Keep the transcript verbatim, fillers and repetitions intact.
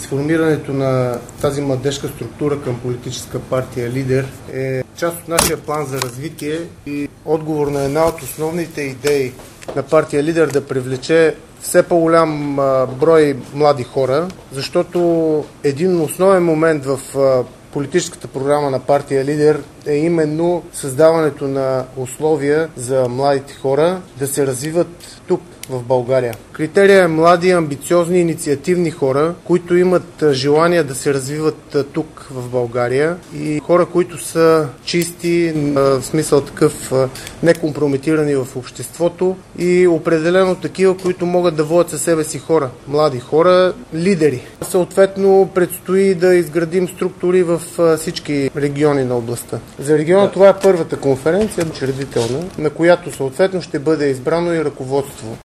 Сформирането на тази младежка структура към политическа партия Лидер е част от нашия план за развитие и отговор на една от основните идеи на партия Лидер да привлече все по-голям брой млади хора, защото един основен момент в политическата програма на партия Лидер е именно създаването на условия за младите хора да се развиват тук, в България. Критерия е млади, амбициозни, инициативни хора, които имат желание да се развиват тук, в България, и хора, които са чисти, в смисъл такъв некомпрометирани в обществото, и определено такива, които могат да водят със себе си хора. Млади хора, лидери. Съответно, предстои да изградим структури в всички региони на областта. За региона това е първата конференция, учредителна, на която съответно ще бъде избрано и ръководство.